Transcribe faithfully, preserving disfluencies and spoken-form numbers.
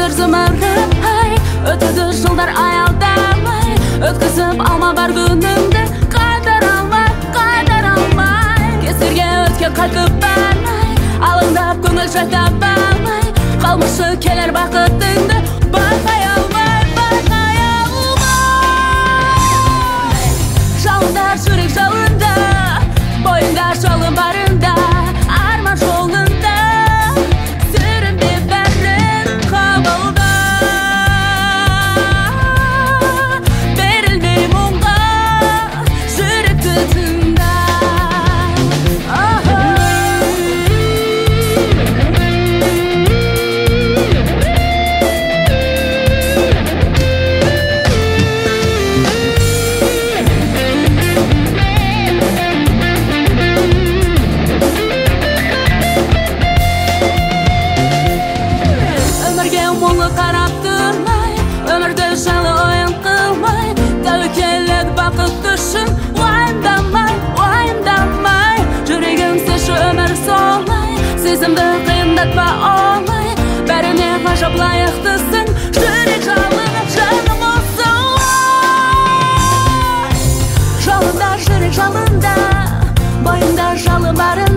өмір зымырай, өтеді жылдар аялдамай, өткізіп алма бар күнімді, қайтара алмай, қайтара алмай. Кесерге өткен қайтып бармай, алыңдап көңіл жай табалмай, қалмышы келер бақытыңды байқай алмай, байқай алмай. Жалындар жүрек жалында, бойында жалын барында, арман жолында сүрінбе бәрін қабылда. Берілмей мұңға жүректі тыңда. Мұңы қарап тұрмай, өмірді жайлы ойын қылмай, тәуекелет бақыт үшін уайымдамай, уайымдамай. Жүрегім сеші өмір солай, сезімді қиындатпа олай, бәріне ғажап лайықтысың, жүрек жалынып жаным осылай. Жалында жүрек жалында, бойында жалын барын